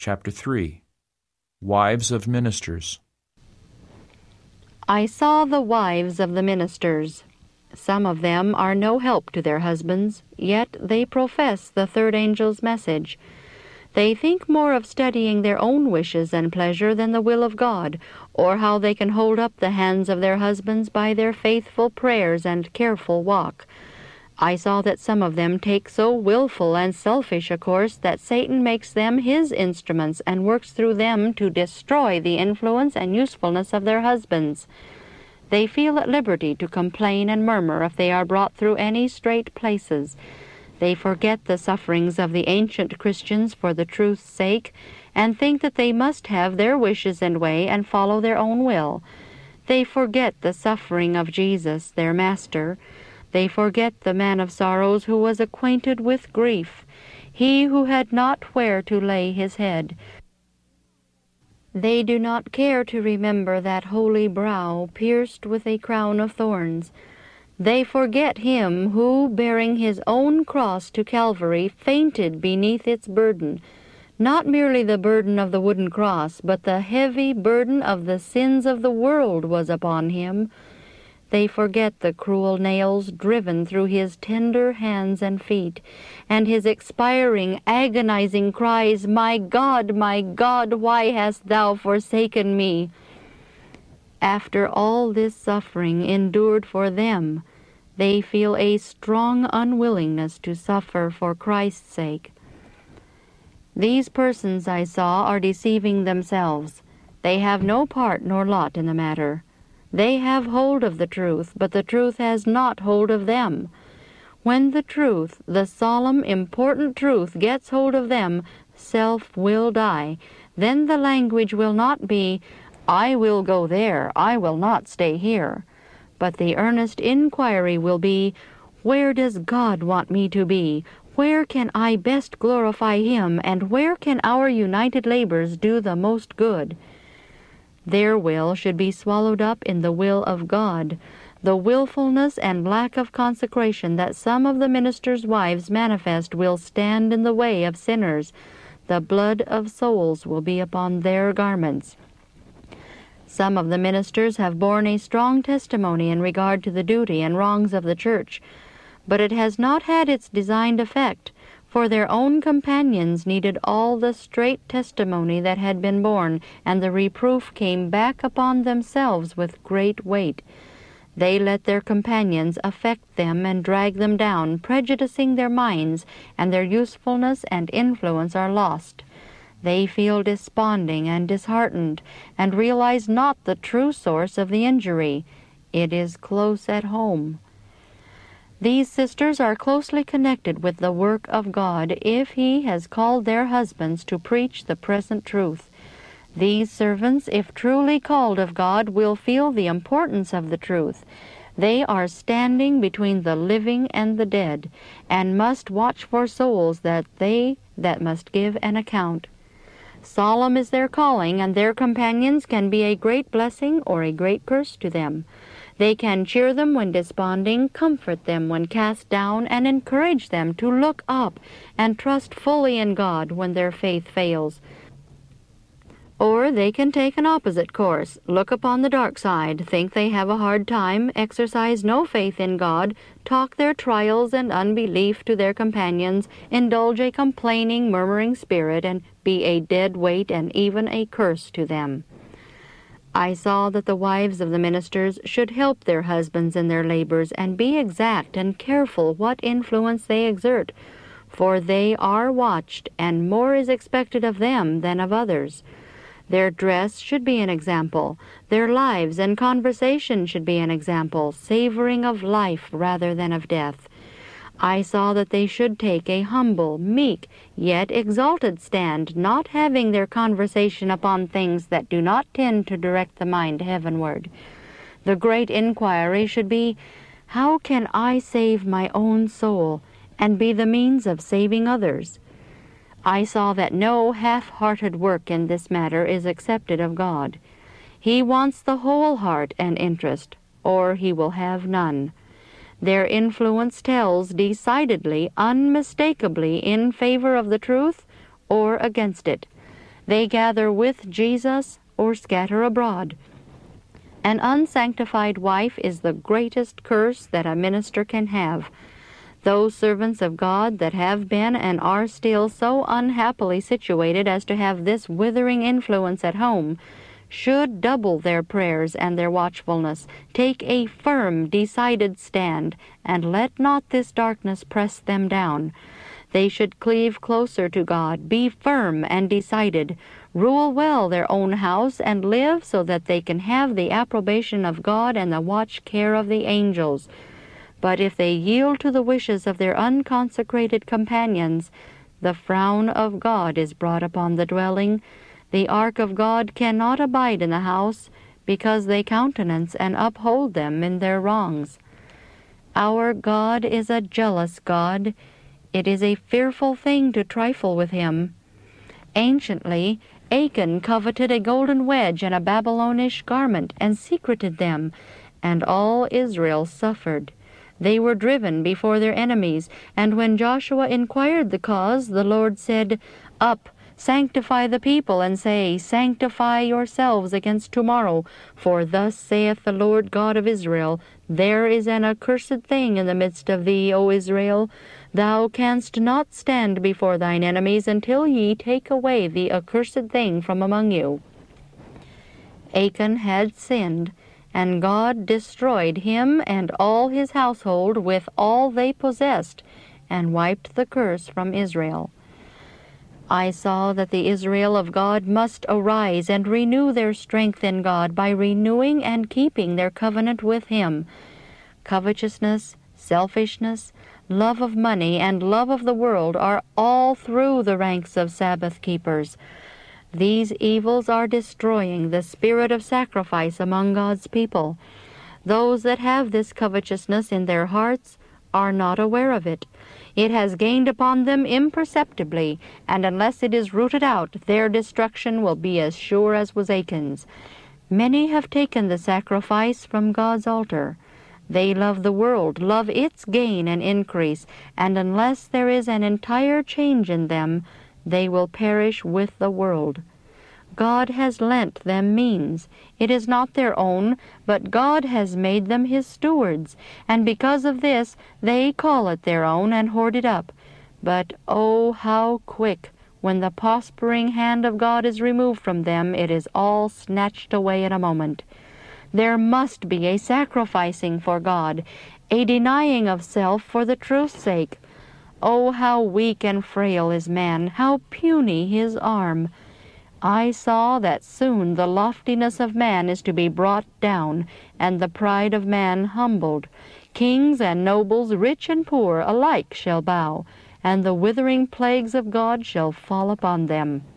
Chapter 3. Wives of Ministers. I saw the wives of the ministers. Some of them are no help to their husbands, yet they profess the third angel's message. They think more of studying their own wishes and pleasure than the will of God, or how they can hold up the hands of their husbands by their faithful prayers and careful walk. I saw that some of them take so willful and selfish a course that Satan makes them his instruments and works through them to destroy the influence and usefulness of their husbands. They feel at liberty to complain and murmur if they are brought through any strait places. They forget the sufferings of the ancient Christians for the truth's sake, and think that they must have their wishes and way and follow their own will. They forget the suffering of Jesus, their Master. They forget the man of sorrows who was acquainted with grief, he who had not where to lay his head. They do not care to remember that holy brow pierced with a crown of thorns. They forget him who, bearing his own cross to Calvary, fainted beneath its burden, not merely the burden of the wooden cross, but the heavy burden of the sins of the world was upon him. They forget the cruel nails driven through his tender hands and feet, and his expiring, agonizing cries, my God, why hast thou forsaken me?" After all this suffering endured for them, they feel a strong unwillingness to suffer for Christ's sake. These persons I saw are deceiving themselves. They have no part nor lot in the matter. They have hold of the truth, but the truth has not hold of them. When the truth, the solemn, important truth, gets hold of them, self will die. Then the language will not be, "I will go there, I will not stay here," but the earnest inquiry will be, "Where does God want me to be? Where can I best glorify Him, and where can our united labors do the most good?" Their will should be swallowed up in the will of God. The willfulness and lack of consecration that some of the ministers' wives manifest will stand in the way of sinners. The blood of souls will be upon their garments. Some of the ministers have borne a strong testimony in regard to the duty and wrongs of the church, but it has not had its designed effect, for their own companions needed all the straight testimony that had been borne, and the reproof came back upon themselves with great weight. They let their companions affect them and drag them down, prejudicing their minds, and their usefulness and influence are lost. They feel desponding and disheartened, and realize not the true source of the injury. It is close at home. These sisters are closely connected with the work of God if He has called their husbands to preach the present truth. These servants, if truly called of God, will feel the importance of the truth. They are standing between the living and the dead, and must watch for souls that must give an account. Solemn is their calling, and their companions can be a great blessing or a great curse to them. They can cheer them when desponding, comfort them when cast down, and encourage them to look up and trust fully in God when their faith fails. Or they can take an opposite course, look upon the dark side, think they have a hard time, exercise no faith in God, talk their trials and unbelief to their companions, indulge a complaining, murmuring spirit, and be a dead weight and even a curse to them. I saw that the wives of the ministers should help their husbands in their labors and be exact and careful what influence they exert, for they are watched, and more is expected of them than of others. Their dress should be an example. Their lives and conversation should be an example, savoring of life rather than of death. I saw that they should take a humble, meek, yet exalted stand, not having their conversation upon things that do not tend to direct the mind heavenward. The great inquiry should be, how can I save my own soul, and be the means of saving others? I saw that no half-hearted work in this matter is accepted of God. He wants the whole heart and interest, or He will have none. Their influence tells decidedly, unmistakably, in favor of the truth or against it. They gather with Jesus or scatter abroad. An unsanctified wife is the greatest curse that a minister can have. Those servants of God that have been and are still so unhappily situated as to have this withering influence at home should double their prayers and their watchfulness, take a firm, decided stand, and let not this darkness press them down. They should cleave closer to God, be firm and decided, rule well their own house, and live so that they can have the approbation of God and the watch care of the angels. But if they yield to the wishes of their unconsecrated companions, the frown of God is brought upon the dwelling. The ark of God cannot abide in the house, because they countenance and uphold them in their wrongs. Our God is a jealous God. It is a fearful thing to trifle with him. Anciently, Achan coveted a golden wedge and a Babylonish garment, and secreted them, and all Israel suffered. They were driven before their enemies, and when Joshua inquired the cause, the Lord said, Up, sanctify the people, and say, Sanctify yourselves against tomorrow, for thus saith the Lord God of Israel, There is an accursed thing in the midst of thee, O Israel. Thou canst not stand before thine enemies until ye take away the accursed thing from among you. Achan had sinned, and God destroyed him and all his household with all they possessed, and wiped the curse from Israel. I saw that the Israel of God must arise and renew their strength in God by renewing and keeping their covenant with him. Covetousness, selfishness, love of money, and love of the world are all through the ranks of Sabbath keepers. These evils are destroying the spirit of sacrifice among God's people. Those that have this covetousness in their hearts are not aware of it. It has gained upon them imperceptibly, and unless it is rooted out, their destruction will be as sure as was Achan's. Many have taken the sacrifice from God's altar. They love the world, love its gain and increase, and unless there is an entire change in them, they will perish with the world. God has lent them means. It is not their own, but God has made them his stewards, and because of this they call it their own and hoard it up. But oh, how quick! When the prospering hand of God is removed from them, it is all snatched away in a moment. There must be a sacrificing for God, a denying of self for the truth's sake. Oh, how weak and frail is man, how puny his arm! I saw that soon the loftiness of man is to be brought down, and the pride of man humbled. Kings and nobles, rich and poor, alike shall bow, and the withering plagues of God shall fall upon them.